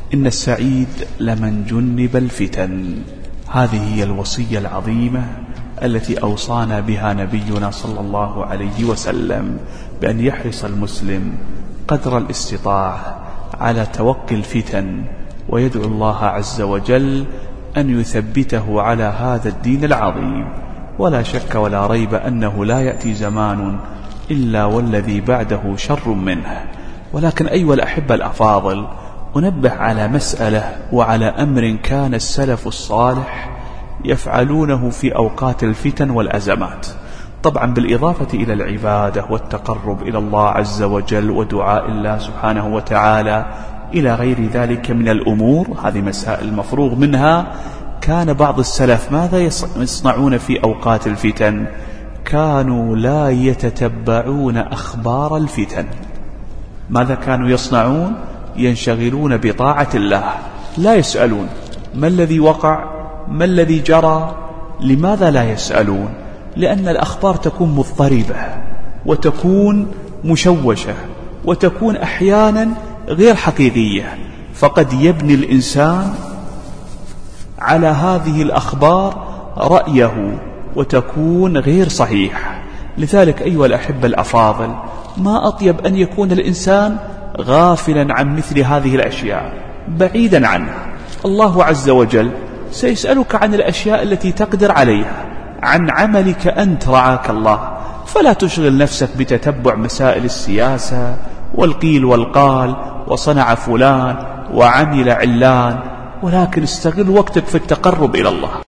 إن السعيد لمن جنب الفتن. هذه هي الوصية العظيمة التي أوصانا بها نبينا صلى الله عليه وسلم، بأن يحرص المسلم قدر الاستطاعة على توقي الفتن، ويدعو الله عز وجل أن يثبته على هذا الدين العظيم. ولا شك ولا ريب أنه لا يأتي زمان إلا والذي بعده شر منه. ولكن أيها الأحبة الأفاضل، أنبه على مسألة وعلى أمر كان السلف الصالح يفعلونه في أوقات الفتن والأزمات، طبعا بالإضافة إلى العبادة والتقرب إلى الله عز وجل ودعاء الله سبحانه وتعالى إلى غير ذلك من الأمور. هذه مسائل مفروغ منها. كان بعض السلف ماذا يصنعون في أوقات الفتن؟ كانوا لا يتتبعون أخبار الفتن. ماذا كانوا يصنعون؟ ينشغلون بطاعة الله، لا يسألون ما الذي وقع، ما الذي جرى. لماذا لا يسألون؟ لأن الأخبار تكون مضطربة وتكون مشوشة وتكون أحيانا غير حقيقية، فقد يبني الإنسان على هذه الأخبار رأيه وتكون غير صحيح. لذلك أيها الأحبة الأفاضل، ما أطيب أن يكون الإنسان غافلا عن مثل هذه الأشياء، بعيدا عنها. الله عز وجل سيسألك عن الأشياء التي تقدر عليها، عن عملك أنت رعاك الله. فلا تشغل نفسك بتتبع مسائل السياسة والقيل والقال وصنع فلان وعمل علان، ولكن استغل وقتك في التقرب إلى الله.